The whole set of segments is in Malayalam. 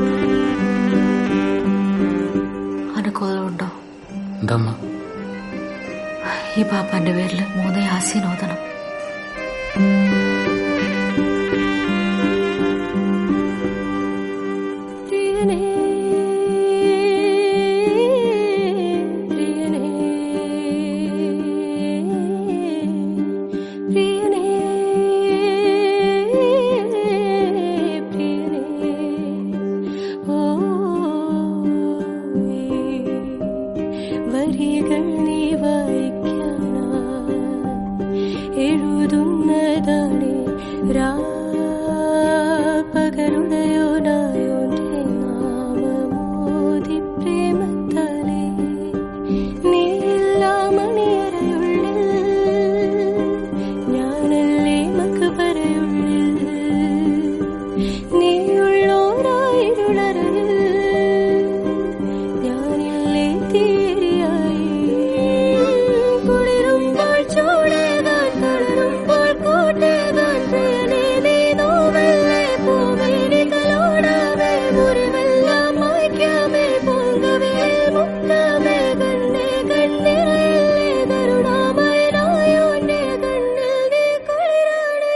അനുകൂലമുണ്ടോ? എന്താ ഈ പാപ്പാന്റെ പേരിൽ 3 യാസീൻ ഓതണം. വരികൾ നീ എഴുതുന്നതാണ് പകരുടയോനായോന്റെ നാമമോദി പ്രേമത്താലേ നീല്ല മണിയറയുള്ളിൽ ഞാനല്ലേ മക്ബറയുള്ളിൽ നീയുള്ളോരായിരുളറിൽ ഞാനില്ലേ തീരിയായി കുളിരുമ്പോൾ ചൂടേതാൻ തളരുമ്പോൾ കൂട്ടേതാൻ പ്രിയനേ നീ നോവല്ലേ പൂവേലികളോടാവേ മുറിവെല്ലാം മായ്ക്കാമേ പൊങ്കവേ മുക്കാമേ കണ്ണേ കണ്ണിറയില്ലേ കരുണാമയനായോന്റെ കണ്ണിൽ നീ കുളിരാണേ.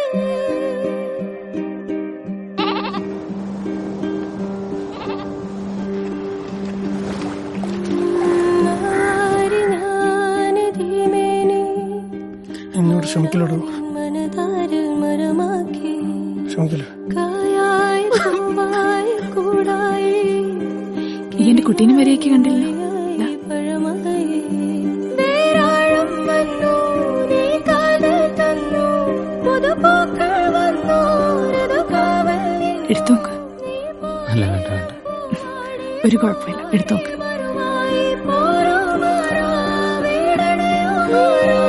എന്നോട് ക്ഷമിക്കലോടോ. മനതാരിൽ മരമാക്കി ക്ഷമിക്കല്ലോ. കായായി പൂവായി കൂടായി എന്റെ കുട്ടീനെ വരെയൊക്കെ കണ്ടില്ല. പഴമകയെ വേരാഴം വന്നു നീ കാതൽ തന്നു പുതുപൂക്കൾ വന്നു ഋതുകാവലിൽ എടുത്തോക്ക്. അല്ല വേണ്ട വേണ്ട. ഒരു കുഴപ്പമില്ല, എടുത്തോക്ക്. മറുമായി പോരോ മാറാ വീടണയോ മാറാ